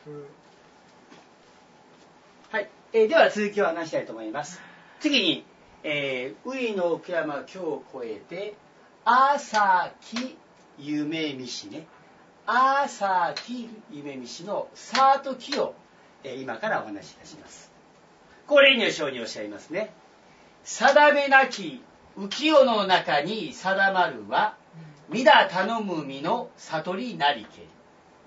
はい、では続きを話したいと思います。次に、海の奥山京を越えて朝木夢見市ね、朝木夢見市のサート木を、今からお話しいたします。これに章におっしゃいますね。定めなき浮世の中に定まるは皆頼む身の悟りなりけり。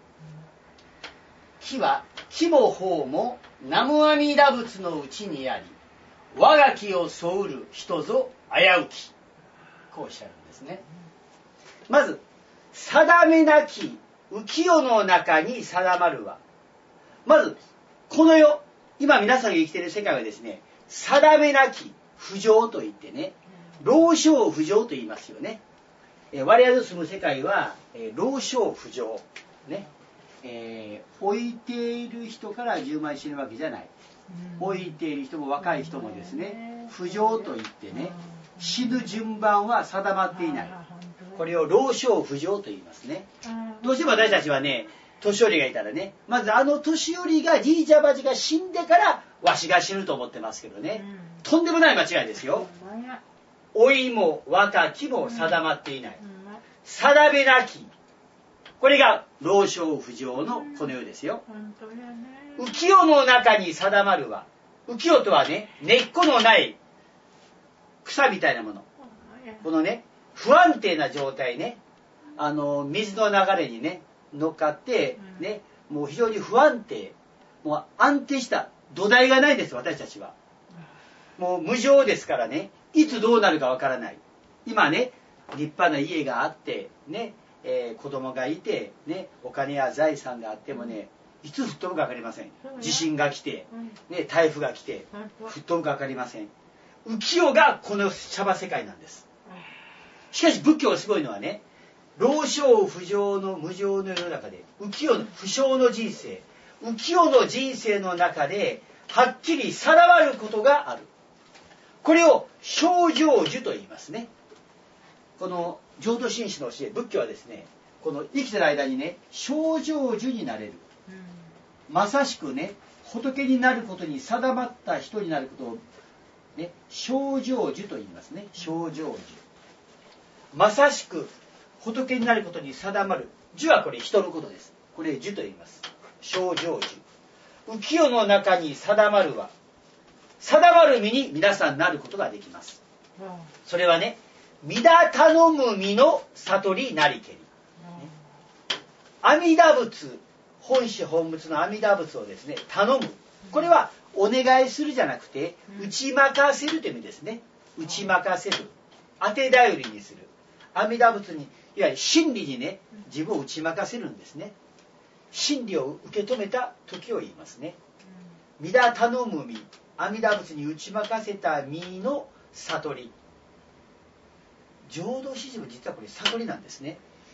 木は木も法も南無阿弥陀仏のうちにあり、我が木を添うる人ぞ危うき。こうおっしゃるんですね。まず定めなき浮世の中に定まるは、まずこの世、今皆さんが生きている世界はですね、定めなき不浄といってね、老少不浄と言いますよね。我々の住む世界は、老少不浄ね、老いている人から10万死ぬわけじゃない。老いている人も若い人もですね、不浄といってね、死ぬ順番は定まっていない。これを老少不浄と言いますね。どうしても私たちはね、年寄りがいたらね、まず年寄りがじいちゃばちが死んでからわしが死ぬと思ってますけどね、とんでもない間違いですよ。老いも若きも定まっていない。定めなき、これが老少不浄のこの世ですよ。浮世の中に定まるは、浮世とはね、根っこのない草みたいなもの、このね、不安定な状態ね、水の流れにね乗っかってね、もう非常に不安定、もう安定した土台がないです。私たちはもう無常ですからね、いつどうなるかわからない。今ね、立派な家があってね、子供がいてね、お金や財産があってもね、いつ吹っ飛ぶか分かりません。地震が来て、ね、台風が来て吹っ飛ぶか分かりません。浮世がこのシャバ世界なんです。しかし仏教がすごいのはね、老少不浄の無常の世の中で浮世の不詳の人生、浮世の人生の中ではっきり定まることがある。これを正成就と言いますね。この浄土真宗の教え、仏教はですね、この生きてる間にね、正成就になれる、まさしくね、仏になることに定まった人になることをね、正成就と言いますね。正成就、まさしく仏になることに定まる。樹はこれ人のことです。これ樹と言います。正成就、浮世の中に定まるは、定まる身に皆さんなることができます。それはね、皆頼む身の悟りなりけり、ね、阿弥陀仏、本師本仏の阿弥陀仏をですね頼む。これはお願いするじゃなくて打ち負かせるという意味ですね。打ち負かせる、当て頼りにする。阿弥陀仏に、いわゆる真理にね、自分を打ち負かせるんですね。真理を受け止めた時を言いますね。皆頼む身、阿弥陀仏に打ち負かせた身の悟り。浄土真宗も実はこれ悟りなんですね。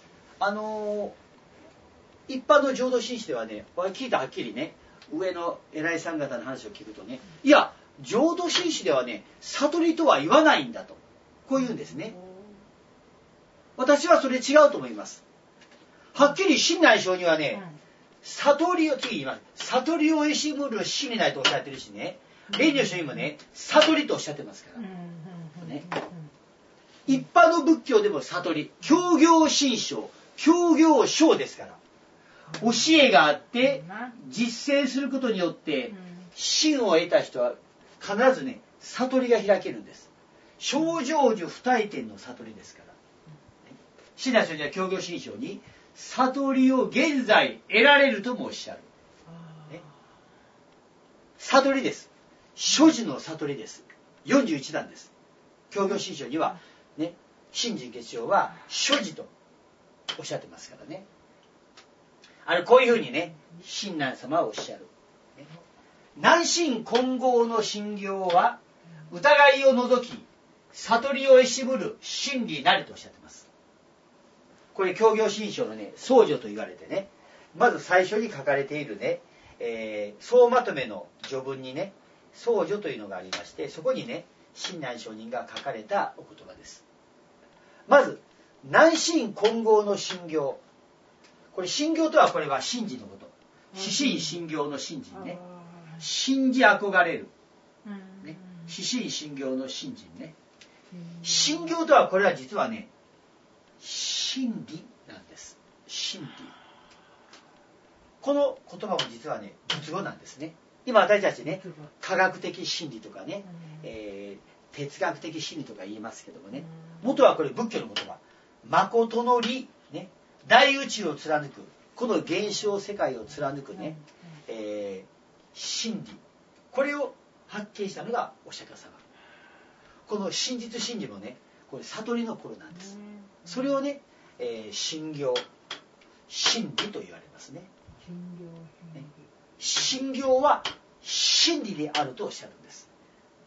一般の浄土真宗ではね、これ聞いたはっきりね、上の偉いさん方の話を聞くとね、いや浄土真宗ではね、悟りとは言わないんだと、こう言うんですね。私はそれ違うと思います。はっきり親鸞聖にはね、悟りを次言います。悟りを得しむる死にないとおっしゃってるしね、蓮如聖にもね、悟りとおっしゃってますから、ね、一般の仏教でも悟り、教行信証、教行証ですから、教えがあって実践することによって真を得た人は必ずね、悟りが開けるんです。正成就不退転の悟りですから。親鸞聖人は教行信証に悟りを現在得られるともおっしゃる、ね、悟りです。所持の悟りです。41段です。教行信証にはね、信心結晶は所持とおっしゃってますからね。こういうふうにね、親鸞様はおっしゃる、ね、南信金剛の信行は疑いを除き悟りを得しむる真理なりとおっしゃってます。これ教行信証のね、総序と言われてね、まず最初に書かれているね、総まとめの序文にね、総序というのがありまして、そこにね、親鸞上人が書かれたお言葉です。まず南信金剛の信行、これ信行とはこれは信心のこと。 死心信行の信心ね。信じ憧れる。ね、死心信行の信心ね。信行とはこれは実はね、真理なんです。真理。この言葉も実はね、仏語なんですね。今私たちね、科学的真理とかね、哲学的真理とか言いますけどもね、元はこれ仏教の言葉。誠の理、ね、大宇宙を貫く、この現象世界を貫くね、真理。これを発見したのがお釈迦様。この真実真理もね、これ悟りの頃なんです。それをね、信行、真理と言われますね。信行は真理であるとおっしゃるんです。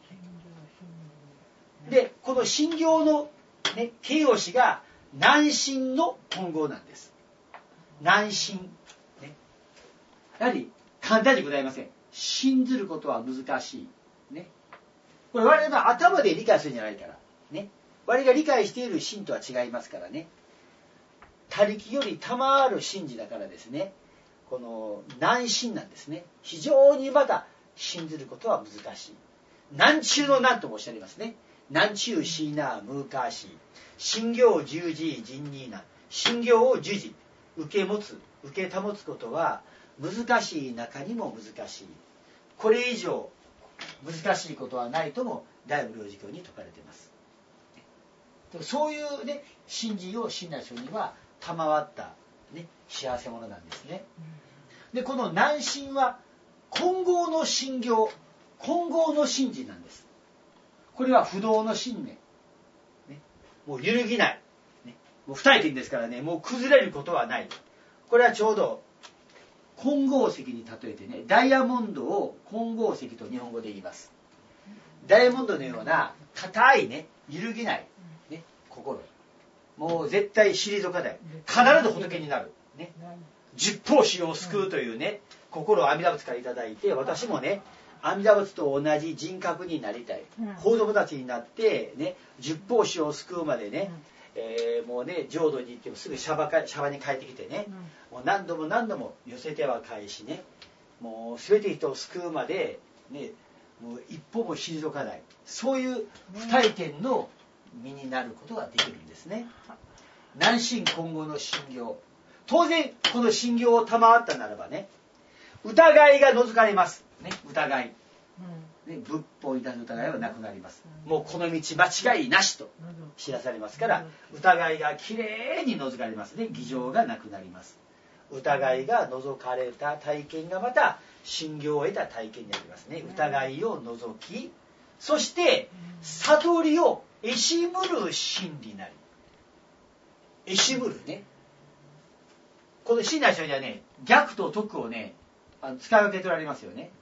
で、この信行の、ね、形容詞が難信の混合なんです。難信、ね。やはり簡単にございません。信ずることは難しい。ね。これ我々の頭で理解するんじゃないから。ね。我々が理解している信とは違いますからね。他力より賜る信心だからですね。この難信なんですね。非常にまだ信ずることは難しい。難中の難ともおっしゃりますね。難中シーナームーカーシー。信行十字人ニーナ。信行を十字。受け保つことは難しい中にも難しい。これ以上難しいことはないとも大無量寿経に説かれています。そういうね、信心を親鸞聖人は賜った、ね、幸せ者なんですね。で、この難信は混合の信行、混合の信心なんです。これは不動の信念、ね、もう揺るぎない、ね、もう不退転ですからね、もう崩れることはない。これはちょうど混合石に例えてね、ダイヤモンドを混合石と日本語で言います。ダイヤモンドのような硬いね、揺るぎない、ね、心、もう絶対退かない、必ず仏になる、ね、十方衆を救うというね、心を阿弥陀仏からいただいて、私もね、阿弥陀仏と同じ人格になりたい、法友達になってね、十方衆を救うまでね、もうね、浄土に行ってもすぐシャバに帰ってきてね、もう何度も何度も寄せては返しね、もう全て人を救うまでね、もう一歩も退かない、そういう不退転の身になることができるんですね。難信混合の信行、当然この信行を賜ったならばね、疑いが除かれます、ね、疑い、ね、仏法に対する疑いはなくなります。もうこの道間違いなしと知らされますから、疑いがきれいに除かれますね。偽情がなくなります。疑いが除かれた体験がまた信行を得た体験になりますね。疑いを除き、そして悟りを得しむる真理なり。得しむるね。この親鸞聖人はね、逆と徳をね、使い分けておられますよね。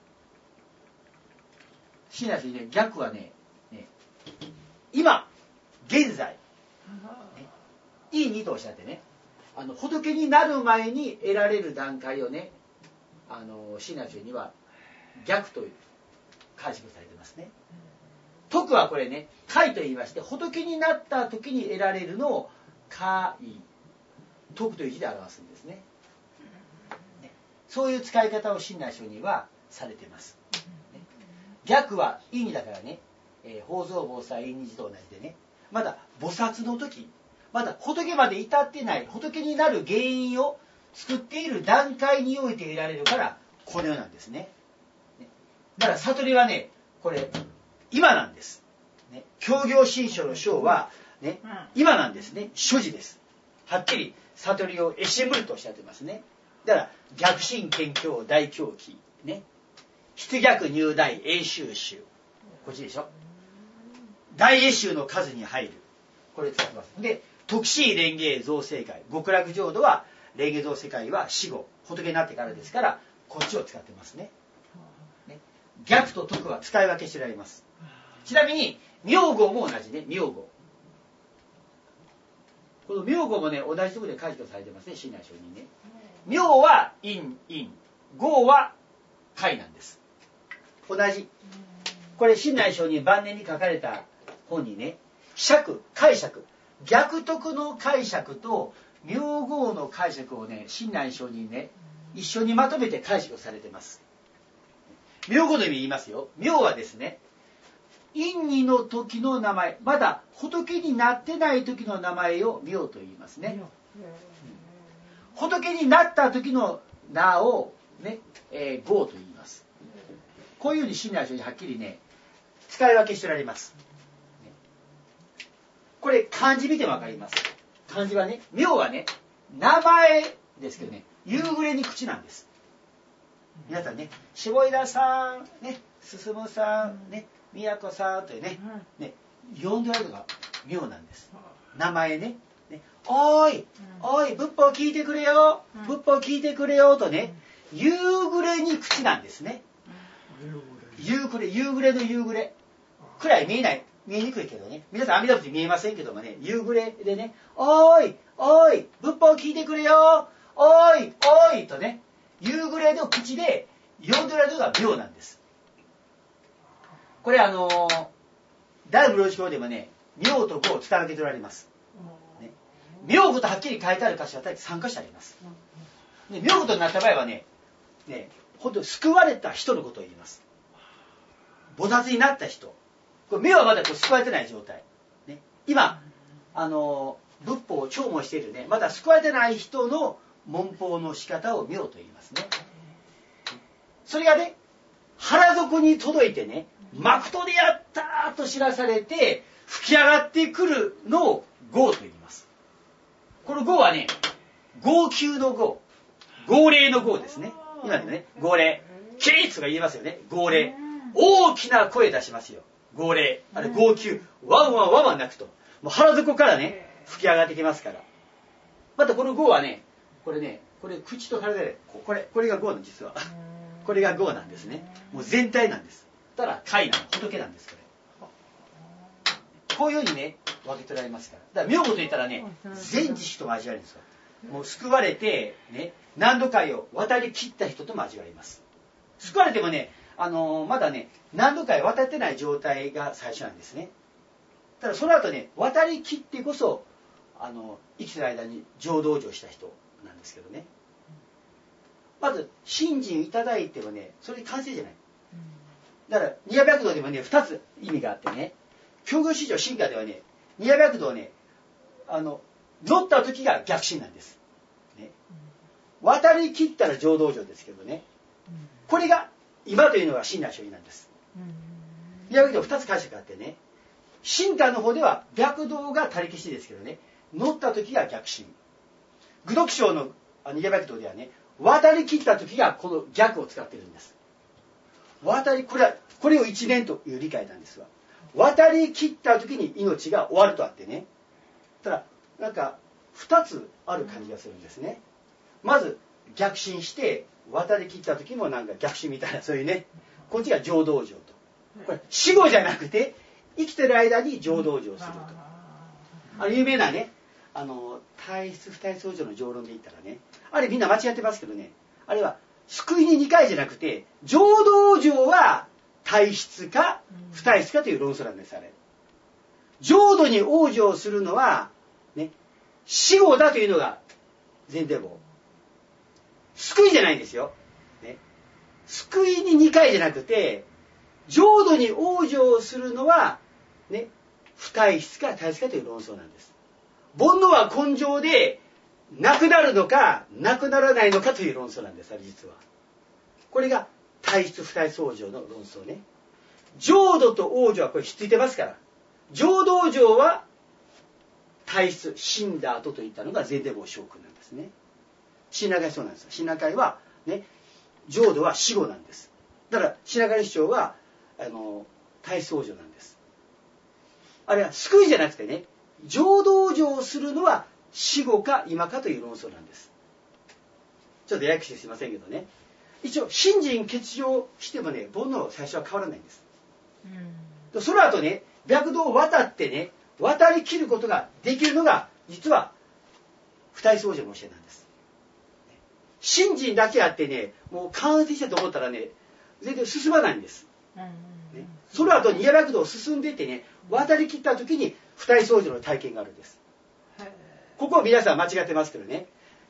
親鸞聖人ね、逆はね、今現在、ね、いいにとおっしゃってね、仏になる前に得られる段階をね、親鸞聖人は逆という解釈されてますね。徳はこれね、解と言いまして、仏になった時に得られるのを解、徳という字で表すんですね。そういう使い方を親鸞聖人はされています。逆は意味だからね、法蔵菩薩因二字と同じでね、まだ菩薩の時、まだ仏まで至ってない、仏になる原因を作っている段階において得られるから、このようなんですね。だから悟りはね、これ今なんです。ね、教行信書の章は、ね、今なんですね。所持です。はっきり悟りを得しむるとおっしゃってますね。だから逆心見教大教記ね、筆逆入大永宗宗、こっちでしょ。大永宗の数に入る、これ使ってます。で、徳子蓮華造世界、極楽浄土は蓮華造世界は死後仏になってからですから、こっちを使ってますね。逆と徳は使い分けしてられます。ちなみに名号も同じね。名号、この名号もね、同じところで解釈されてますね、親鸞聖人ね。名は因、号は解なんです。同じ。これ親鸞聖人晩年に書かれた本にね、解釈、逆徳の解釈と名号の解釈をね、親鸞聖人ね、 一緒にまとめて解釈されています。名語の意味言いますよ。名はですね、陰にの時の名前、まだ仏になってない時の名前を名と言いますね。仏になった時の名をね、号と言います。こういうふうに親鸞聖人はっきりね、使い分けしておられます。これ漢字見てもわかります。漢字はね、名はね、名前ですけどね、夕暮れに口なんです。皆さんね、下枝さん、ね、進さん、ね、宮子さんというね、呼んでおられるのが名なんです。名前ね。おーい、おい、仏法聞いてくれよ、仏法聞いてくれよとね、夕暮れに口なんですね。夕暮れの夕暮れ。くらい見えない、見えにくいけどね。皆さん阿弥陀仏見えませんけどもね、夕暮れでね、おーい、おい、仏法聞いてくれよ、おーい、おいとね、夕暮れの口で呼んでおられるのが名なんです。これ大無量寿経でもね、名と語を伝えておられます。名語とはっきり書いてある箇所は大体3箇所あります。名語となった場合はね、本当に救われた人のことを言います。菩薩になった人。これ名はまだ救われてない状態。今、仏法を聴聞しているね、まだ救われてない人の文法の仕方を名と言いますね。それがね、腹底に届いてね、誠でやったと知らされて吹き上がってくるのを号と言います。この号はね、号泣の号、号令の号ですね。今でもね、号令、キリッとか言えますよね。号令、大きな声出しますよ。号令、あれ号泣、ワンワンワンワン泣くと、もう腹底からね吹き上がってきますから。またこの号はね、これ口と体でこれが号の実はこれが号なんですね。もう全体なんです。ただ海なの仏なんですこれ。こういうふうにね分け取られますから。だから名語といったらね、全知識とも味わえるんですよ。もう救われてね、何度かを渡り切った人とも味わえます。救われてもね、まだね何度か渡ってない状態が最初なんですね。ただその後ね渡り切ってこそ生きてる間に浄土成した人なんですけどね。まず信心いただいてもね、それ完成じゃない。だから二夜白道でもね2つ意味があってね、教行史上進化ではね、二夜白道ね乗った時が逆進なんです、ね、渡り切ったら浄土成ですけどね、これが今というのが親鸞聖人なんです。二夜白道2つ解釈があってね、進化の方では白道が他力士ですけどね、乗った時が逆進。愚読章の二夜白道ではね、渡り切った時がこの逆を使っているんです。これを一念という理解なんですが、渡り切った時に命が終わるとあってね、ただなんか2つある感じがするんですね。まず逆進して渡り切った時もなんか逆進みたいな、そういうね、こっちが浄土成と、これ死後じゃなくて生きてる間に浄土成すると。有名なね、体質不体相乗の上論で言ったらね、あれみんな間違ってますけどね、あれは救いに2回じゃなくて浄土成は体質か不体質かという論争なんです。あれ浄土に往生するのはね、死後だというのが前提法。救いじゃないんですよ、ね、救いに2回じゃなくて浄土に往生するのはね、不体質か体質かという論争なんです。煩悩は根性でなくなるのかなくならないのかという論争なんです。実はこれが体質不体質往生の論争ね。浄土と往生はこれひっついてますから、浄土往生は体質死んだ後といったのが前提法聖訓なんですね。親鸞会そうなんです。親鸞会はね、浄土は死後なんです。だから親鸞会主張は体質往生なんです。あれは救いじゃなくてね、浄土往生するのは死後か今かという論争なんです。ちょっとややこしいすいませんけどね、一応信心欠如してもね、煩悩は最初は変わらないんです。その後ね、白道を渡ってね、渡り切ることができるのが実は不体相乗の教えなんです。信心だけあってね、もう完成したと思ったらね、全然進まないんです、ね、その後二夜白道を進んでいってね、渡り切った時に不体相乗の体験があるんです。ここを皆さん間違ってますけどね、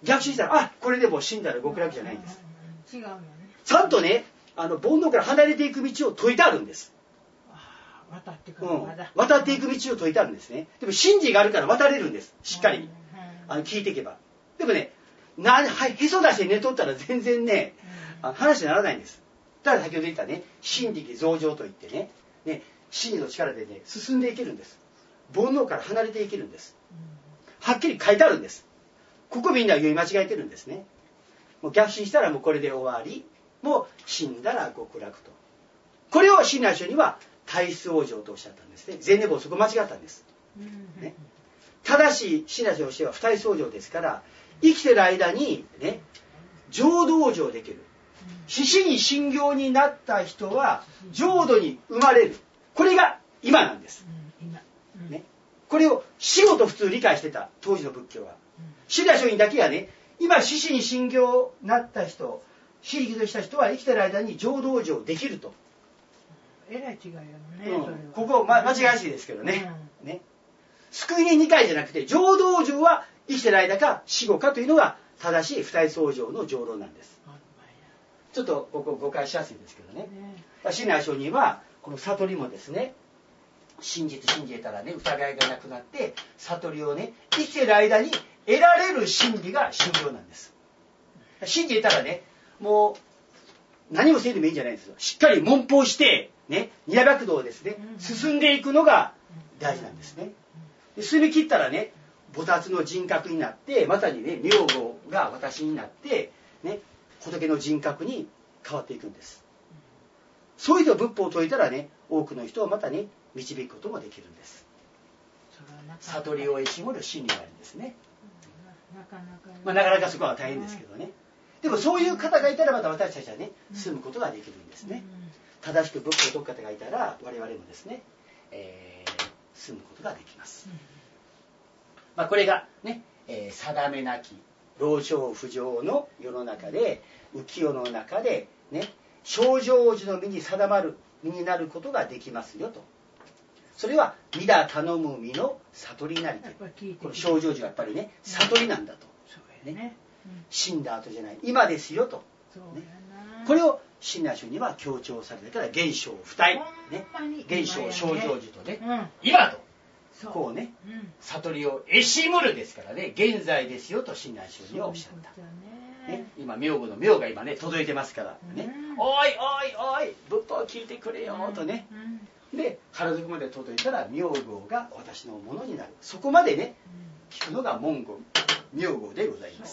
逆襲したら、あ、これでもう死んだら極楽じゃないんです。 違うよね。 ちゃんとね、煩悩から離れていく道を説いてあるんです。 渡っていく道渡っていく道を説いてあるんですね。でも真理があるから渡れるんです。しっかり。聞いていけば。でもね、へそ出して寝とったら全然ね、話にならないんです。だから先ほど言ったね、真理増上といってね、真理の力でね、進んでいけるんです。煩悩から離れていけるんです。はっきり書いてあるんです。ここみんな読み間違えてるんですね。もう逆進したらもうこれで終わり。もう死んだら極楽と。これを親鸞聖には大須往生とおっしゃったんですね。前年坊そこ間違ったんです。ね、正しい親鸞聖の教えは不大須往生ですから、生きてる間にね、浄土往生できる。死死に信行になった人は浄土に生まれる。これが今なんです。ね、これを死後と普通理解してた当時の仏教は。親鸞聖院だけはね、今死死に信行になった人、死力とした人は生きてる間に浄土往生できると。 えらい違いよね。 ここ間違いやすいですけどね。ね、救いに2回じゃなくて浄土往生は生きてる間か死後かというのが正しい不大須往生の浄土なんです。ちょっとここ誤解しやすいですけどね。親鸞聖人はこの悟りもですね、真実信じたらね、疑いがなくなって悟りをね、生きてる間に得られる真理が信行なんです。信じたらね、もう何もせんでもいいんじゃないんですよ。しっかり門法してね、二百道をですね、進んでいくのが大事なんですね。で進み切ったらね、菩薩の人格になって、まさにね、名号が私になってね、仏の人格に変わっていくんです。そういう人仏法を説いたらね、多くの人をまたね、導くこともできるんです。悟りを得しもる真理があるんですね。なかなかそこは大変ですけどね。でもそういう方がいたらまた私たちはね、進むことができるんですね。正しく仏法を説く方がいたら我々もですね、進むことができます。これがね、定めなき老少不浄の世の中で、浮世の中でね、正常時の身に定まる身になることができますよと。それは御陀頼む身の悟りなりと。この正常時はやっぱりね、悟りなんだと。ね、死んだ後じゃない、今ですよと。ね、これを親鸞聖には強調されてから、現象不退、ね、現象正常時とね、今と。こうね、悟りを得しむるですからね、現在ですよと親鸞聖にはおっしゃった。ね、今名号の名が今ね届いてますからね、おいおいおい仏法を聞いてくれよとね、で原宿まで届いたら名号が私のものになる。そこまでね聞くのが文言名号でございます。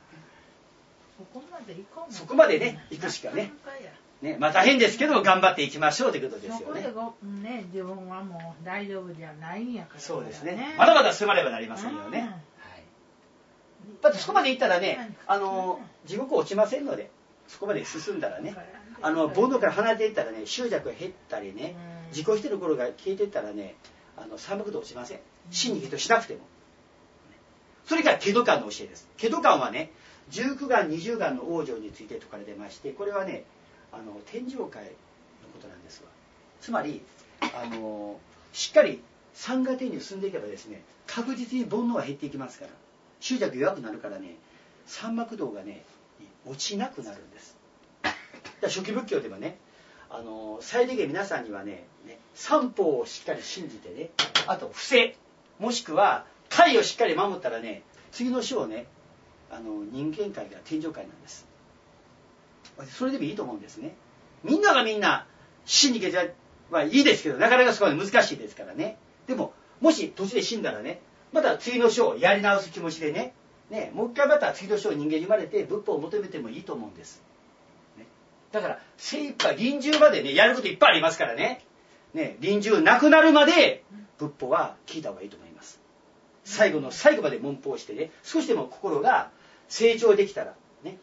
そこまでね行くしかね、大変ですけど頑張っていきましょうということですよね。 そこでね、自分はもう大丈夫じゃないんやから、ね、 そうですね、まだまだ進まねばなりませんよね。だってそこまで行ったらね、地獄落ちませんので、そこまで進んだらね、煩悩から離れていったらね、執着が減ったりね、自己否定の頃が消えていったらね、三幕道落ちません。真に人しなくても。それから化土観の教えです。化土観はね、19願20願の往生について説かれてまして、これはね、天上界のことなんですわ。つまりしっかり三河天に進んでいけばですね、確実に煩悩は減っていきますから、執着弱くなるからね、三幕道がね落ちなくなるんです。初期仏教ではね、最低限皆さんにはね三法をしっかり信じてね、あと不正もしくは戒をしっかり守ったらね、次の章ね、人間界が天上界なんです。それでもいいと思うんですね。みんながみんな死に行けはいいですけど、なかなかそこまで難しいですからね。でももし途中で死んだらね、また次の章をやり直す気持ちでね、もう一回また次の章人間に生まれて仏法を求めてもいいと思うんです。だから精一杯臨終までね、やることいっぱいありますからね。臨終なくなるまで仏法は聞いた方がいいと思います。最後の最後まで文法してね、少しでも心が成長できたらね、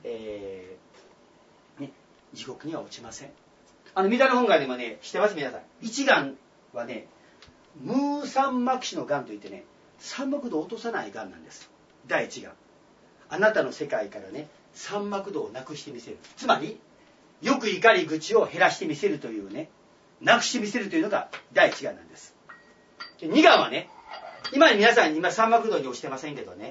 地獄には落ちません。弥陀の本願でもね、知ってます皆さん。一願はね、無三幕死の願といってね、三幕道を落とさない願なんです。第一願。あなたの世界からね、三幕道をなくしてみせる。つまりよく怒り口を減らしてみせるというね、なくしてみせるというのが第一願なんです。で二願はね、今皆さん今三幕道に落ちてませんけどね、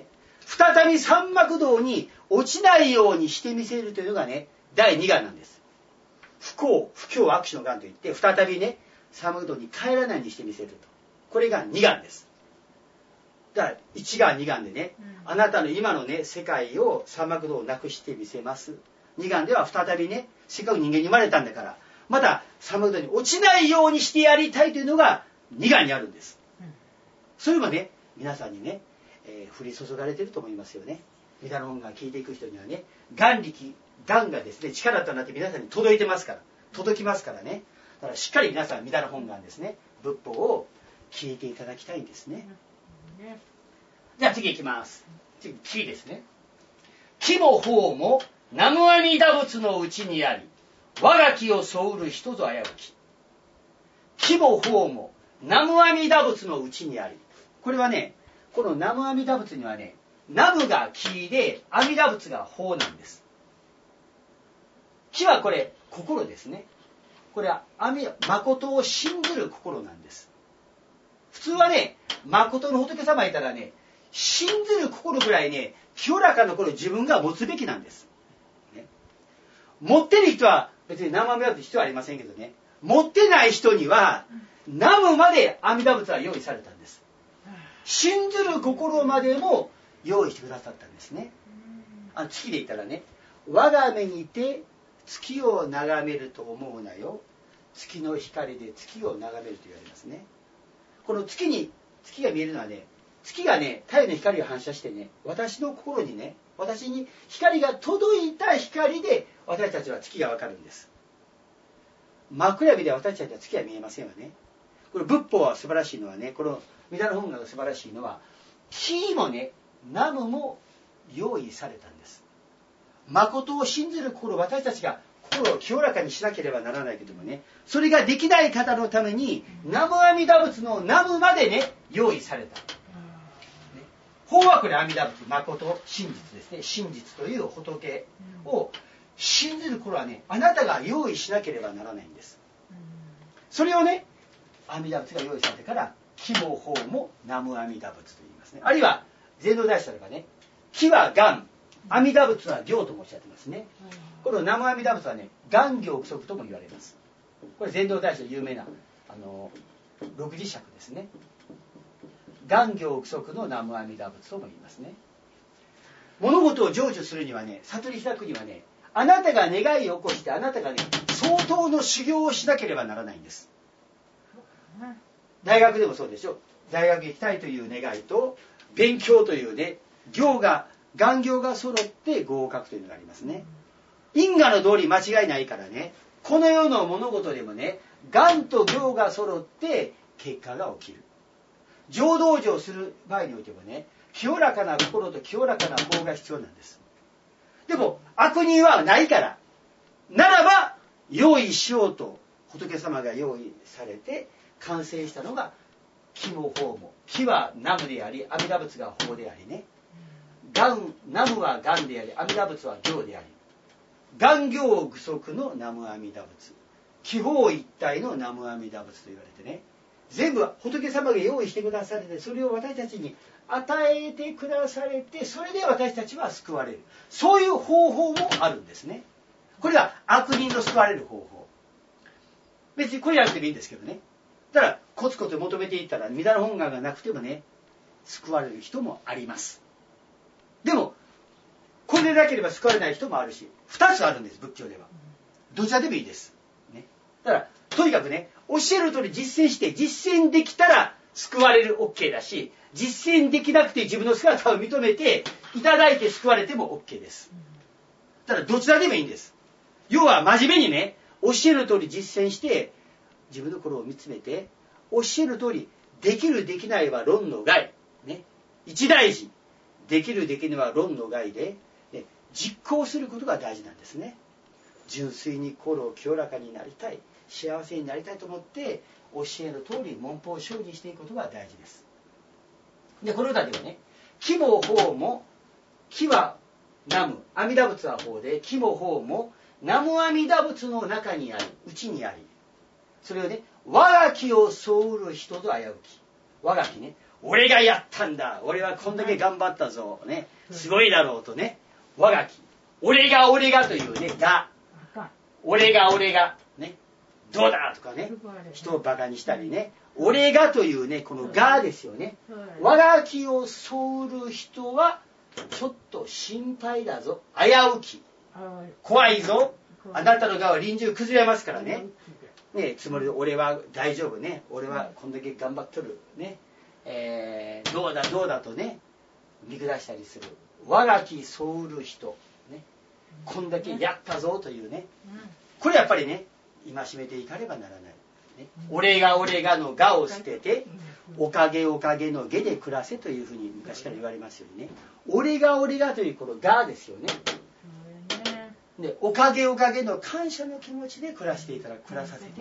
再び三幕道に落ちないようにしてみせるというのがね、第2願なんです。不幸、不況、悪手の願といって、再びね、三幕道に帰らないようにしてみせると。これが2願です。だから1願2願でね、あなたの今のね、世界を三幕道をなくしてみせます。2願では再びね、せっかく人間に生まれたんだから、また三幕道に落ちないようにしてやりたいというのが2願にあるんです。それもね、皆さんにね、降り注がれていると思いますよね。御霊の音楽を聞いていく人にはね、願がですね、力となって皆さんに届きますからね。だからしっかり皆さん御霊の本願ですね、仏法を聞いていただきたいんですね。じゃあ次いきます。次、木ですね。木も法も南無阿弥陀仏のうちにあり、我が木をそうる人ぞ危うき。木も法も南無阿弥陀仏のうちにあり。これはね、この南無阿弥陀仏にはね、南無が木で阿弥陀仏が法なんです。木はこれ心ですね。これは誠を信ずる心なんです。普通はね、誠の仏様いたらね、信ずる心ぐらいね、清らかな心を自分が持つべきなんです、ね、持ってる人は別に南無阿弥陀仏必要はありませんけどね、持ってない人には南無まで阿弥陀仏は用意されたんです。信ずる心までも用意してくださったんですね。月で言ったらね、我が目にて月を眺めると思うなよ、月の光で月を眺めると言われますね。この月が見えるのはね、月がね、太陽の光を反射してね、私の心にね、私に光が届いた光で私たちは月がわかるんです。真っ暗闇で私たちは月は見えませんわね。これ仏法は素晴らしいのはね、この御霊の本願が素晴らしいのは、木もね、南無も用意されたんです。誠を信ずる心、私たちが心を清らかにしなければならないけどもね、それができない方のために南無阿弥陀仏の南無までね、用意された、ね、法はこれ阿弥陀仏、誠、真実ですね。真実という仏を信ずる心はね、あなたが用意しなければならないんです。それをね、阿弥陀仏が用意されてから、木も法も南無阿弥陀仏と言いますね。あるいは禅道大師がね、木は願、阿弥陀仏は行ともおっしゃってますね。この南無阿弥陀仏はね、願行具足とも言われます。これ禅道大師の有名な六字釈ですね。願行具足の南無阿弥陀仏とも言いますね。物事を成就するにはね、悟り開くにはね、あなたが願いを起こして、あなたがね、相当の修行をしなければならないんです。大学でもそうでしょ。大学行きたいという願いと、勉強というね、願行が揃って合格というのがありますね。因果の通り間違いないからね、この世の物事でもね、願と行が揃って結果が起きる。浄土成就する場合においてもね、清らかな心と清らかな法が必要なんです。でも悪人はないから、ならば用意しようと仏様が用意されて完成したのが木も法も。木は南無であり、阿弥陀仏が法でありね、南無は願であり、阿弥陀仏は行であり、願行具足の南無阿弥陀仏、木法一体の南無阿弥陀仏と言われてね、全部仏様が用意してくだされて、それを私たちに与えてくだされて、それで私たちは救われる。そういう方法もあるんですね。これが悪人の救われる方法。別にこれやってもいいんですけどね。だからコツコツ求めていったら、御霊の本願がなくてもね、救われる人もあります。でもこれでなければ救われない人もあるし、2つあるんです、仏教では。どちらでもいいです、ね、だからとにかくね、教える通り実践して、実践できたら救われる OK だし、実践できなくて自分の姿を認めていただいて救われても OK です。だからどちらでもいいんです。要は真面目にね、教える通り実践して自分の心を見つめて、教える通りできるできないは論の外、ね、一大事、できるできないは論の外で、ね、実行することが大事なんですね。純粋に心を清らかになりたい、幸せになりたいと思って教える通り文法を精進していくことが大事です。でこの歌ではね、木も法も、木は南無、阿弥陀仏は法で、木も法も南無阿弥陀仏の中にあり、内にあり、それをね、我が木をそうる人ぞ危うき。我が木ね、 俺がやったんだ、俺はこんだけ頑張ったぞ、ね、すごいだろうとね、我がき、俺がというね、が、俺が、ね、どうだとかね、人をバカにしたりね、俺がというね、このがですよね。我がきをそうる人は、ちょっと心配だぞ、危うき、怖いぞ、あなたのがは臨終崩れますからね。ね、つもりで俺は大丈夫ね、俺はこんだけ頑張っとるね、どうだとね、見下したりする。我がきそうる人、ね、こんだけやったぞというね、これやっぱりね、戒めていかねばならない。ね、俺がのがを捨てて、おかげのげで暮らせというふうに昔から言われますようにね。俺がというこのがですよね。で、おかげの感謝の気持ちで暮らさせていただく。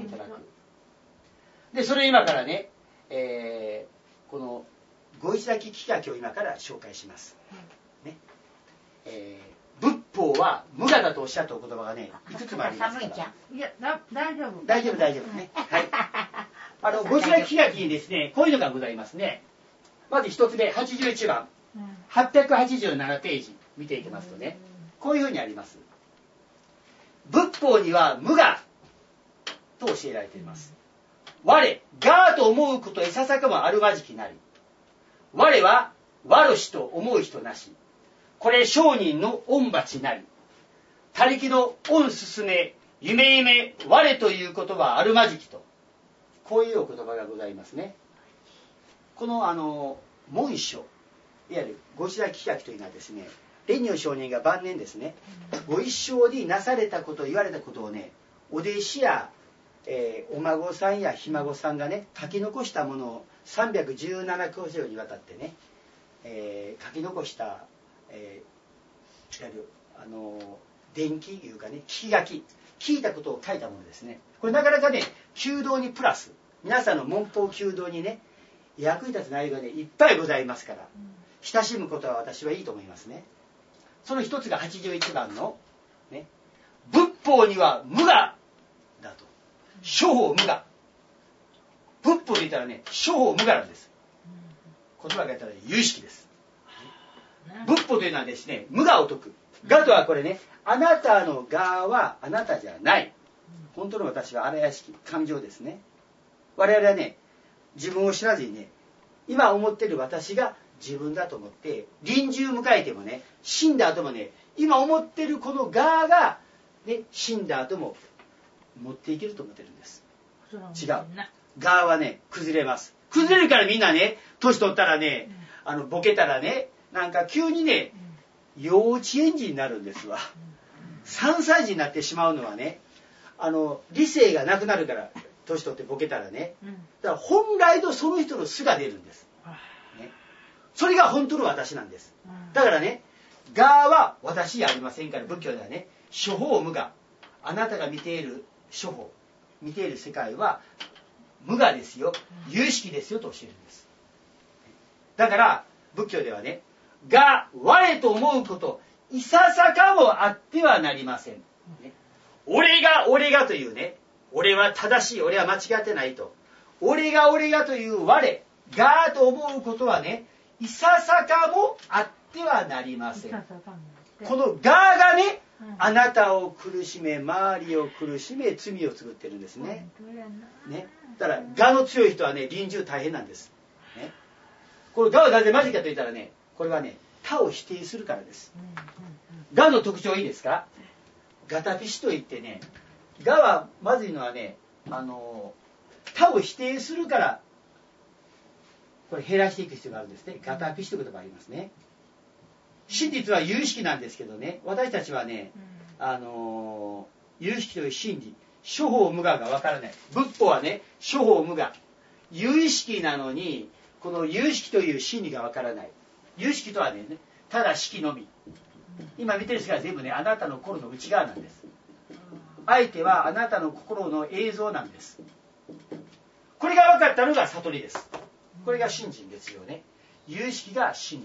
で、それを今からね、このご一崎企画を今から紹介します。ね、仏法は無我だとおっしゃったお言葉がね、いくつもありますから。 いや、大丈夫ね。はい。ご一崎企画にですね、こういうのがございますね。まず一つ目、81番、887ページ見ていきますとね、こういうふうにあります。仏法には無我と教えられています。我がと思うこといささかもあるまじきなり。我は我しと思う人なし。これ商人の御鉢なり。他力の御進め、夢我ということはあるまじきと。こういうお言葉がございますね。この文書、いわゆるご一代企画というのはですね、蓮如上人が晩年ですね、ご一生になされたこと言われたことをね、お弟子や、お孫さんやひ孫さんがね、書き残したものを317教授にわたってね、書き残した、いわゆる伝記いうかね、聞いたことを書いたものですね。これなかなかね、弓道にプラス、皆さんの文法弓道にね、役に立つ内容がね、いっぱいございますから、親しむことは私はいいと思いますね。その一つが81番の、ね、仏法には無我だと。諸法無我。仏法で言ったらね、諸法無我なんです。言葉が言ったら有識です。仏法というのはですね、無我を説く。我とはこれね、あなたの我はあなたじゃない。本当の私は荒屋敷、感情ですね。我々はね、自分を知らずにね、今思っている私が自分だと思って臨終迎えてもね、死んだ後もね、今思ってるこの我が、ね、死んだ後も持っていけると思ってるんです。違う。我はね、崩れます。崩れるからみんなね、年取ったらね、ボケたらね、なんか急にね、幼稚園児になるんですわ。3歳児になってしまうのはね、理性がなくなるから、年取ってボケたらね、だから本来のその人の素が出るんです。ね、それが本当の私なんです。だからね、我は私じゃありませんから、仏教ではね、諸法無我。あなたが見ている諸法、見ている世界は無我ですよ、有識ですよと教えるんです。だから仏教ではね、我と思うこといささかもあってはなりません。ね、俺がというね、俺は正しい、俺は間違ってないと。俺がという我がと思うことはね、いささかもあってはなりません。このがね、あなたを苦しめ、周りを苦しめ、罪を作ってるんですね。ね、だからがの強い人はね、臨終大変なんです。ね、このがはなぜマジかと言ったらね、これはね、他を否定するからです。がの特徴いいですか？ガタピシといってね、がはまずいのはね、他を否定するから、これ減らしていく必要があるんですね。ガタピシという言葉がありますね。真実は有意識なんですけどね、私たちはね、有意識という真理、諸法無我がわからない。仏法はね、諸法無我。有意識なのに、この有意識という真理がわからない。有意識とはね、ただ識のみ。今見てる世界は全部ね、あなたの心の内側なんです。相手はあなたの心の映像なんです。これが分かったのが悟りです。これが信心ですよね。有意識が真理。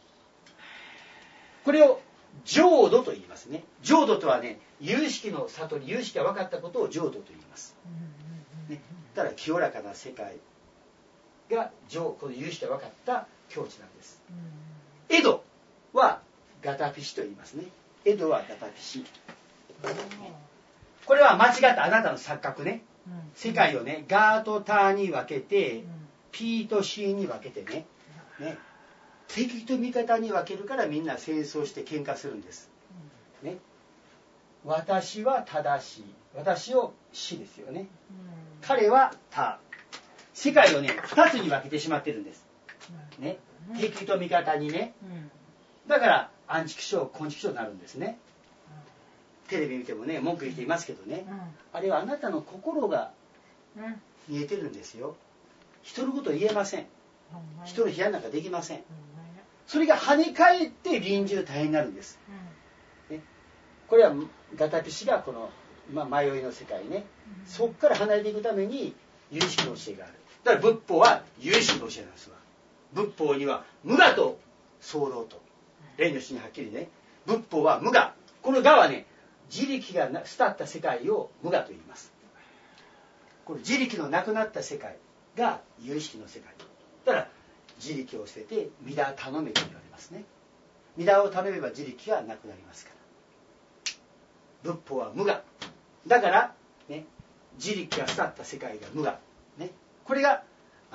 これを浄土と言いますね。浄土とはね、有意識の悟り、有意識が分かったことを浄土と言います。ね、だから清らかな世界、 がこの有識が分かった境地なんです。エドはガタピシと言いますね。エドはガタピシ。これは間違ったあなたの錯覚ね。世界をね、ガーとタに分けて、ピとシに分けてね、敵と味方に分けるからみんな戦争して喧嘩するんです。ね、私は正しい。私を死ですよね。彼は他。世界をね、二つに分けてしまってるんです。ね、敵と味方にね。だからアンチクショー、コンチクショーになるんですね。テレビ見てもね、文句言っていますけどね、あれはあなたの心が見えてるんですよ。人のことを言えません。人の部屋なんかできません。それが跳ね返って臨終大変になるんです。ね、これはガタピシがこの、迷いの世界ね、そこから離れていくために有識の教えがある。だから仏法は有識の教えなんですわ。仏法には無我と創造と、例の詩にはっきりね、仏法は無我。この我はね、自力が伝った世界を無我と言います。これ自力のなくなった世界が有意識の世界だから、自力を捨てて御陀頼めと言われますね。御陀を頼めば自力がなくなりますから。仏法は無我だから、ね、自力が伝った世界が無我、ね、これが、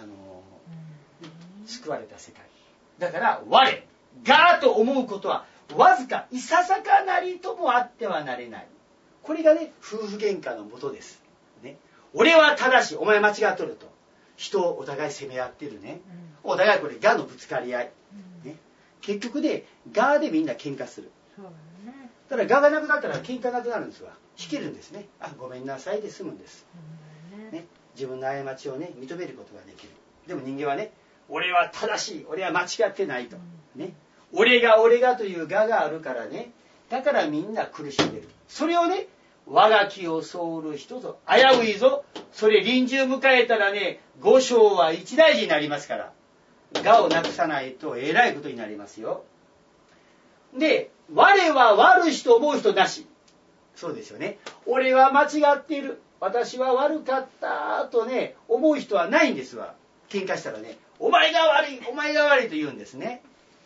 救われた世界だから、我がと思うことはわずかいささかなりともあってはなれない。これがね、夫婦喧嘩のもとです、ね、俺は正しい、お前間違っとると人をお互い責め合ってるね、お互いこれ我のぶつかり合い、ね、結局ね、我でみんな喧嘩する。ただ我がなくなったら喧嘩なくなるんですわ。引けるんですね。あ、ごめんなさいで済むんです、ね、自分の過ちをね、認めることができる。でも人間はね、俺は正しい、俺は間違ってないと、ね、俺がという我があるからね、だからみんな苦しんでる。それをね、我が気をそうる人ぞ危ういぞ。それ臨終迎えたらね、五章は一大事になりますから、我をなくさないとえらいことになりますよ。で、我は悪しと思う人なし。そうですよね。俺は間違っている、私は悪かったとね、思う人はないんですわ。喧嘩したらね、お前が悪い、お前が悪いと言うんですね。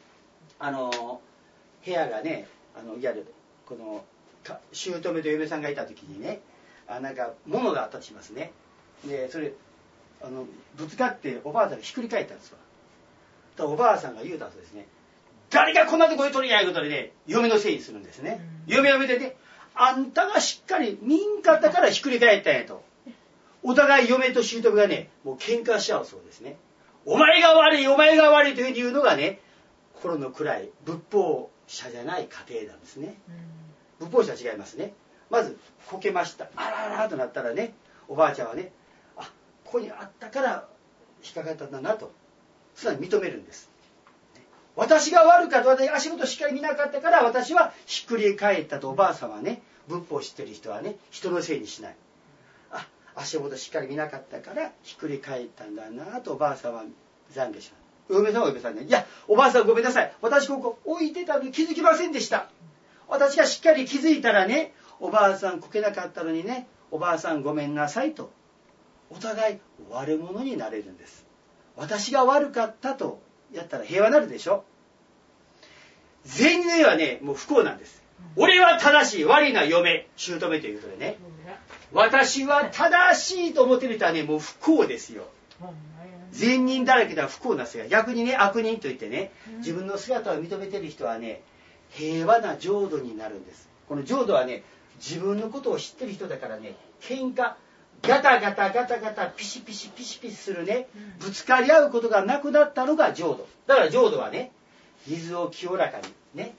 部屋がね、いわゆるこの姑と嫁さんがいた時にね、なんか物があったとしますね。でそれぶつかっておばあさんがひっくり返ったんですわ。だからおばあさんが言うたんですね、誰がこんなとこに取りやいことでね、嫁のせいにするんですね。嫁でね、あんたがしっかり見んかったからひっくり返ったんやと。お互い嫁と姑がね、もう喧嘩しちゃうそうですね。お前が悪い、お前が悪いというのがね、心の暗い仏法者じゃない家庭なんですね。仏法者は違いますね。まずこけました、あらあらとなったらね、おばあちゃんはね、あ、ここにあったから引っかかったんだなとすなに認めるんです。私が悪かった、私足元しっかり見なかったから私はひっくり返ったと。おばあさんはね、仏法を知ってる人はね、人のせいにしない。あ、足元しっかり見なかったからひっくり返ったんだなとおばあさんは懺悔します。嫁さんは嫁さんね、いやおばあさんごめんなさい、私ここ置いてたのに気づきませんでした。私がしっかり気づいたらね、おばあさんこけなかったのにね、おばあさんごめんなさいと、お互い悪者になれるんです。私が悪かったとやったら平和になるでしょ。善人の家はね、もう不幸なんです。俺は正しい、悪いのは嫁、姑ということでね、私は正しいと思ってる人はね、もう不幸ですよ。善人だらけでは不幸なんですが、逆にね、悪人といってね、自分の姿を認めてる人はね、平和な浄土になるんです。この浄土はね、自分のことを知ってる人だからね、喧嘩ガタガタガタガタピシピシピシピシするね、ぶつかり合うことがなくなったのが浄土だから。浄土はね、水を清らかにね、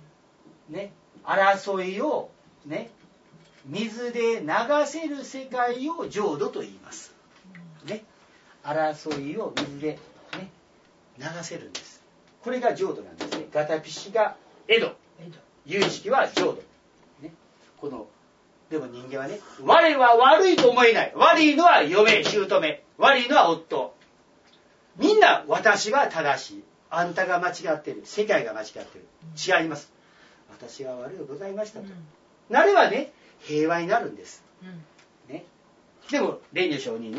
争いをね、水で流せる世界を浄土と言いますね。争いを水で、ね、流せるんです。これが浄土なんですね。ガタピシが江戸、有意識は浄土、ね、このでも人間はね、我は悪いと思えない。悪いのは嫁、姑、悪いのは夫。みんな私は正しい、あんたが間違ってる、世界が間違ってる、違います、私が悪いございましたと、なればね、平和になるんです、ね。でも蓮如上人ね、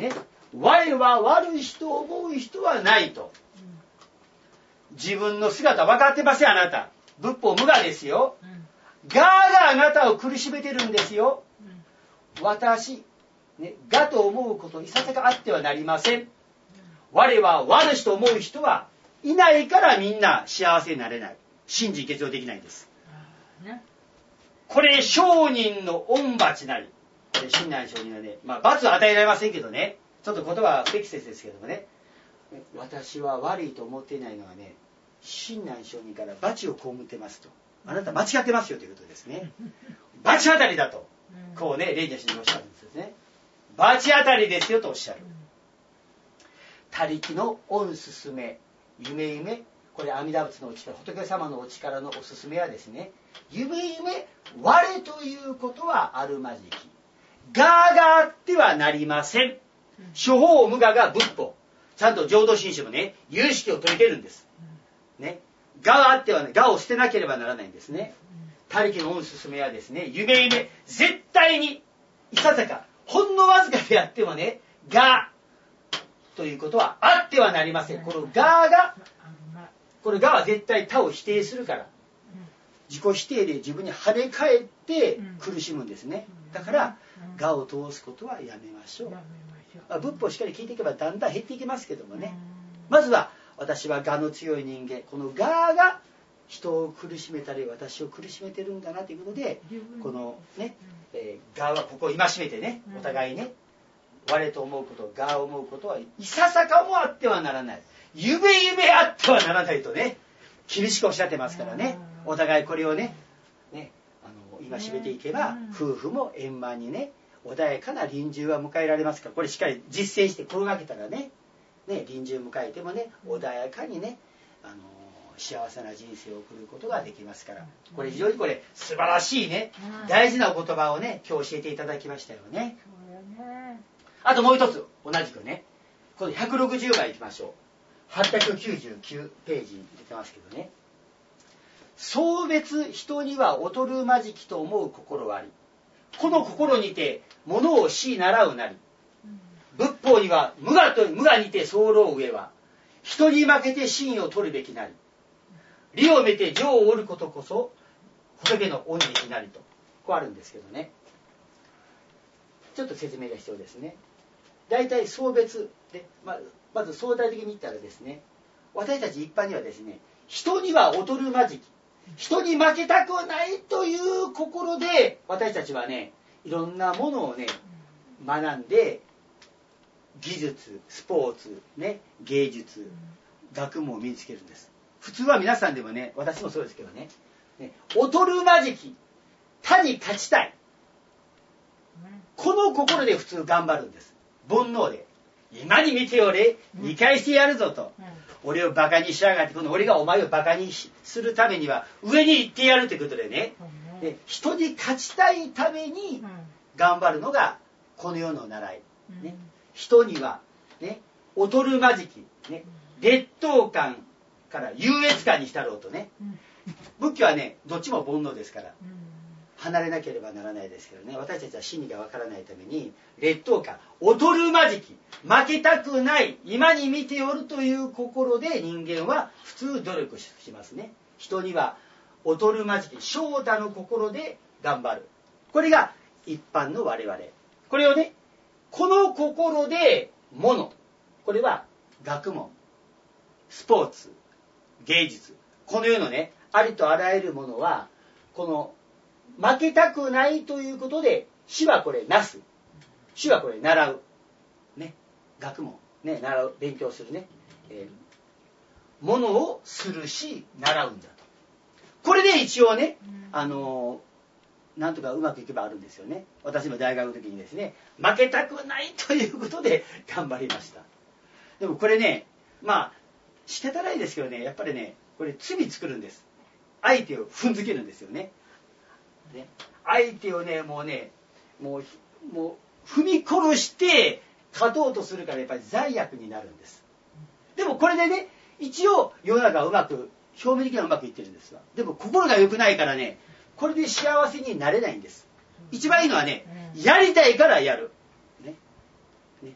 我は悪い人を思う人はないと。自分の姿分かってません、あなた。仏法無我ですよ。我があなたを苦しめてるんですよ。私、ね、我と思うこといささかあってはなりません。我は悪しと思う人はいないからみんな幸せになれない。信心結合できないんです。これ聖人の御罰なり。これ親鸞聖人はね、罰は与えられませんけどね、ちょっと言葉は不適切ですけどもね、私は悪いと思っていないのはね、親鸞聖人から罰を被ってますと。あなた間違ってますよということですね。罰当たりだと。こうね、蓮如師におっしゃるんですね。罰当たりですよとおっしゃる。他力の御勧め、夢夢、これ阿弥陀仏のお力、仏様のお力のお勧めはですね、夢夢、我ということはあるまじき。我があってはなりません。諸法無我が仏法。ちゃんと浄土真宗もね、有識を説いてるんです。ね。我があってはね、我を捨てなければならないんですね。他力の御勧めはですね、夢夢、絶対に、いささか、ほんのわずかであってもね、我ということはあってはなりません。この我が、これ我は絶対他を否定するから、自己否定で自分に跳ね返って苦しむんですね。だから、我を通すことはやめましょう。仏法をしっかり聞いていけばだんだん減っていきますけどもね。まずは、私は我の強い人間、この我が人を苦しめたり私を苦しめてるんだなということで、このね、我はここを戒めてね、お互いね、我と思うこと、我を思うことはいささかもあってはならない。夢夢あってはならないとね、厳しくおっしゃってますからね。お互いこれをね、戒めていけば、夫婦も円満にね、穏やかな臨終は迎えられますから、これしっかり実践して心がけたらね、臨終迎えてもね、穏やかにね、幸せな人生を送ることができますから、これ非常にこれ素晴らしいね、大事なお言葉をね、今日教えていただきましたよね。あともう一つ、同じくね、この160枚いきましょう。899ページに出てますけどね。壮別人には劣るまじきと思う心はあり、この心にて物をし習うなり、仏法には無我にて候上は、人に負けて真を取るべきなり、理をめて情を折ることこそ仏の恩力なりと、こうあるんですけどね。ちょっと説明が必要ですね。大体壮別で、まず相対的に言ったらですね、私たち一般にはですね、人には劣るまじき、人に負けたくないという心で、私たちはね、いろんなものをね、学んで、技術、スポーツ、ね、芸術、学問を身につけるんです。普通は皆さんでもね、私もそうですけどね、劣るまじき、他に勝ちたい。この心で普通頑張るんです。煩悩で。今に見ておれ、見返してやるぞと。俺をバカにしやがって、この俺がお前をバカにするためには上に行ってやるということでね、人に勝ちたいために頑張るのがこの世の習い。ね、人には、ね、劣るまじき、ね、劣等感から優越感に浸ろうとね。仏教はね、どっちも煩悩ですから。離れなければならないですけどね、私たちは真理がわからないために、劣等感、劣るまじき、負けたくない、今に見ておるという心で人間は普通努力しますね。人には劣るまじき、昇太の心で頑張る。これが一般の我々。これをね、この心で物、これは学問、スポーツ、芸術、この世のね、ありとあらゆるものは、この負けたくないということで、死はこれなす。死はこれ習う。ね。学問。ね。習う。勉強するね。ものをするし、習うんだと。これで一応ね、なんとかうまくいけばあるんですよね。私も大学の時にですね、負けたくないということで頑張りました。でもこれね、仕方ないですけどね、やっぱりね、これ罪作るんです。相手を踏んづけるんですよね。相手をね、もう踏み殺して勝とうとするからやっぱり罪悪になるんです。でもこれでね、一応世の中はうまく、表面的にはうまくいってるんですわ。でも心が良くないからね、これで幸せになれないんです。一番いいのはね、やりたいからやる。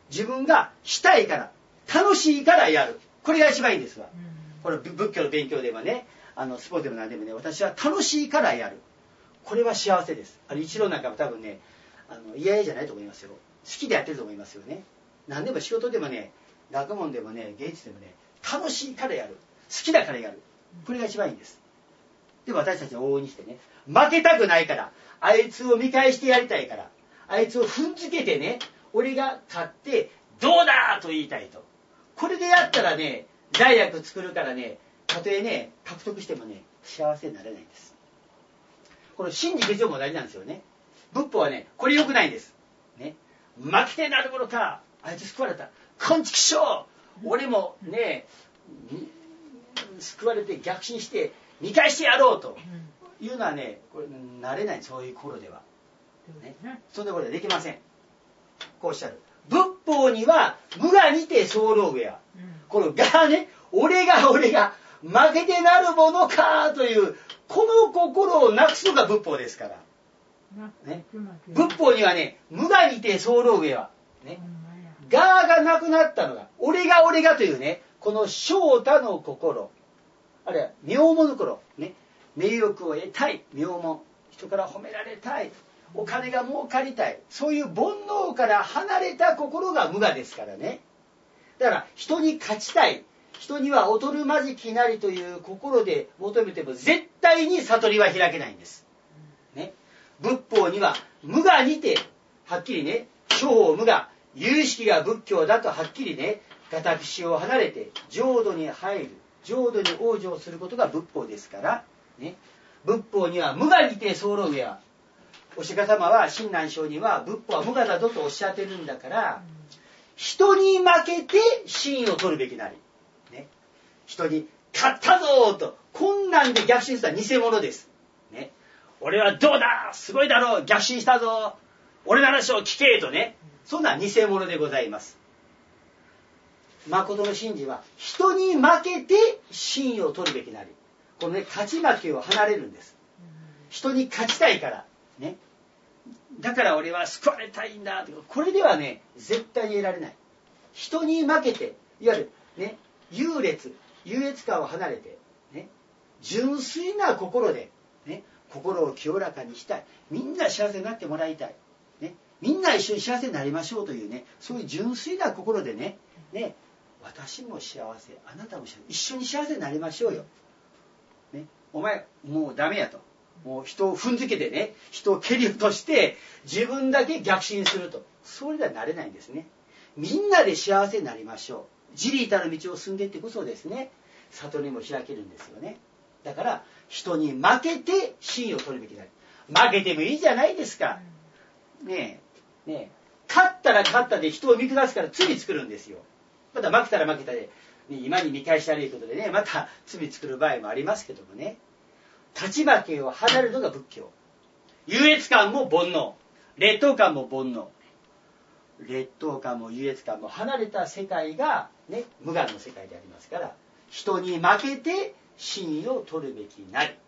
自分がしたいから楽しいからやる、これが一番いいんですわ。これ仏教の勉強ではね、スポーツでも何でもね、私は楽しいからやる、これは幸せです。一郎なんかも多分ね、嫌々じゃないと思いますよ。好きでやってると思いますよね。何でも仕事でもね、学問でもね、芸術でもね、楽しいからやる、好きだからやる、これが一番いいんです。で私たちは往々にしてね、負けたくないから、あいつを見返してやりたいから、あいつを踏んづけてね、俺が勝ってどうだと言いたいと。これでやったらね、罪悪作るからね、たとえね獲得してもね、幸せになれないんです。この真理結晶も大事なんですよね。仏法はね、これ良くないんですね。負けてなるものか、あいつ救われた、こんちきしょう、俺もね救われて逆進して見返してやろうというのはね、これなれない、そういう頃では、ね、そんなことはできません。こうおっしゃる。仏法には無我にて候上や、このがね、俺が負けてなるものかというこの心をなくすのが仏法ですから、ね、仏法にはね、無我にて候上は、ね、我がなくなったのが、俺がというね、この正太の心、あるいは名門の心、ね、名誉を得たい、名門、人から褒められたい、お金が儲かりたい、そういう煩悩から離れた心が無我ですからね。だから人に勝ちたい、人には劣るまじきなりという心で求めても絶対に悟りは開けないんです、ね、仏法には無我にてはっきりね、諸法無我、有識が仏教だとはっきりね、私を離れて浄土に入る、浄土に往生することが仏法ですから、ね、仏法には無我にて候上は、お釈迦様は親鸞聖人は仏法は無我だぞとおっしゃってるんだから、人に負けて真を取るべきなり、ね、人に勝ったぞと困難で逆進した偽物です、ね、俺はどうだすごいだろう逆進したぞ俺の話を聞けとね、そんな偽物でございます。誠の真理は人に負けて真を取るべきなり、このね、勝ち負けを離れるんです。人に勝ちたいからね、だから俺は救われたいんだとか、これではね絶対に得られない。人に負けて、いわゆるね、優越感を離れて、ね、純粋な心で、ね、心を清らかにしたい、みんな幸せになってもらいたい、ね、みんな一緒に幸せになりましょうというね、そういう純粋な心でね、私も幸せ、あなたも幸せ、一緒に幸せになりましょうよ、ね、お前もうダメやと、もう人を踏んづけてね、人を蹴り落として自分だけ逆進すると、それではなれないんですね。みんなで幸せになりましょう、自利たる道を進んでいってこそですね、悟りも開けるんですよね。だから人に負けて真を取るべきだ。負けてもいいじゃないですか、ねえ、勝ったら勝ったで人を見下すから罪作るんですよ。また負けたら負けたで、ね、今に見返したりということでね、また罪作る場合もありますけどもね、勝ち負けを離れるのが仏教。優越感も煩悩、劣等感も煩悩、劣等感も優越感も離れた世界が、ね、無我の世界でありますから、人に負けて真を取るべきなり、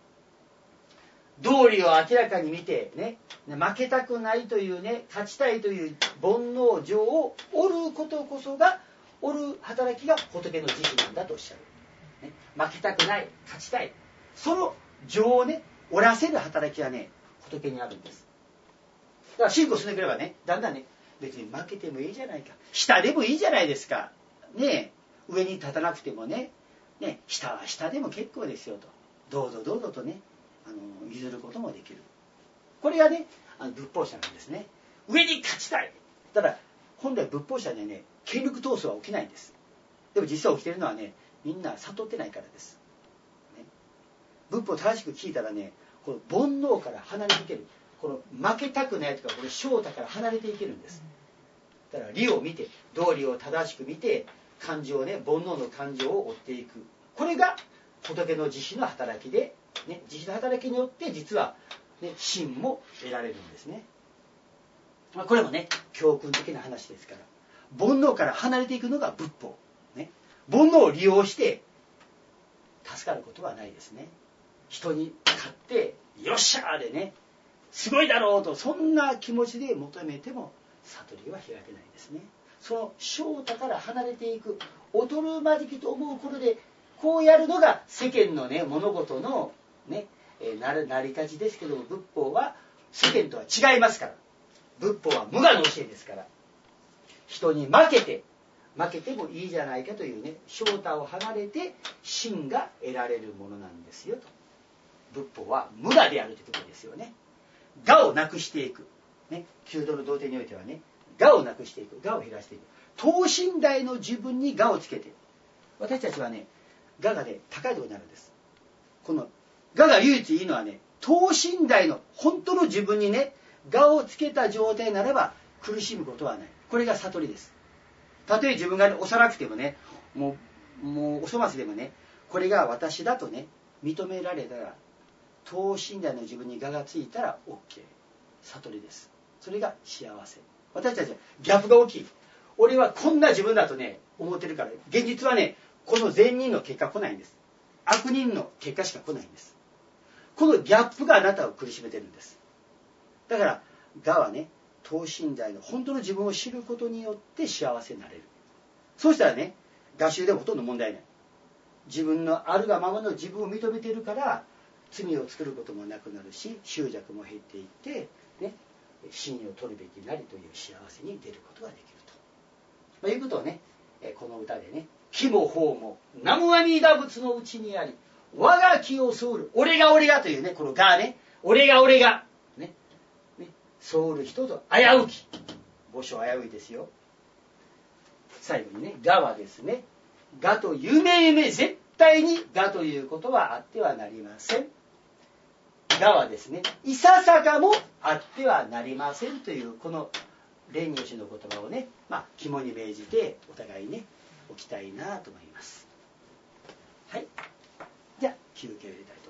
道理を明らかに見て、ね、負けたくないというね、勝ちたいという煩悩情を折ることこそが、折る働きが仏の慈悲なんだとおっしゃる、ね、負けたくない、勝ちたい、その情をね、折らせる働きはね、仏にあるんです。だから信仰しなければね、だんだんね、別に負けてもいいじゃないか、下でもいいじゃないですか、ね、上に立たなくてもね、下は下でも結構ですよと、どうぞどうぞとね、譲ることもできる。これがね、仏法者なんですね。上に勝ちたい。ただ本来仏法者にはね、権力闘争は起きないんです。でも実際起きているのはね、みんな悟ってないからです、ね、仏法を正しく聞いたらね、この煩悩から離れていける、この負けたくないとか、これ正太から離れていけるんです。だから理を見て、道理を正しく見て、感情をね、煩悩の感情を追っていく、これが仏の慈悲の働きで、ね、慈悲の働きによって実は、ね、真も得られるんですね。これもね、教訓的な話ですから、煩悩から離れていくのが仏法、ね、煩悩を利用して助かることはないですね。人に勝ってよっしゃーでね、すごいだろうと、そんな気持ちで求めても悟りは開けないですね。 その正太から離れていく、劣るまじきと思うことで、こうやるのが世間のね、物事のね、成り立ちですけども、仏法は世間とは違いますから。仏法は無我の教えですから。人に負けてもいいじゃないかというね、正太を離れて真が得られるものなんですよと。仏法は無我であるということですよね。我をなくしていく。ね、九度の道典においてはね、我をなくしていく。我を減らしていく。等身大の自分に我をつけて。私たちはね、我がね、高いところにあるんです。この我が唯一いいのはね、等身大の本当の自分にね、我をつけた状態ならば苦しむことはない。これが悟りです。たとえ自分が、ね、幼くてもね、もうお粗末でもね、これが私だとね、認められたら、等身大の自分に我がついたら OK。悟りです。それが幸せ。私たちはギャップが大きい。俺はこんな自分だとね、思ってるから、現実はね、この善人の結果来ないんです。悪人の結果しか来ないんです。このギャップがあなたを苦しめてるんです。だから我はね、等身大の本当の自分を知ることによって幸せになれる。そうしたらね、我修でもほとんど問題ない。自分のあるがままの自分を認めているから、罪を作ることもなくなるし、執着も減っていって、ね、真を取るべきなりという幸せに出ることができると。いうことをね、この歌でね、気も法も南無阿弥陀仏のうちにあり、我が気をソウル、俺がというね、このがね、俺が、ね、ソウル人と危うき。五所危ういですよ。最後にね、がはですね、がと夢絶対にがということはあってはなりません。がはですね、いささかもあってはなりませんという、この蓮如師の言葉をね、肝に銘じてお互いね、置きたいなと思います。はい。じゃあ、休憩を入れたい。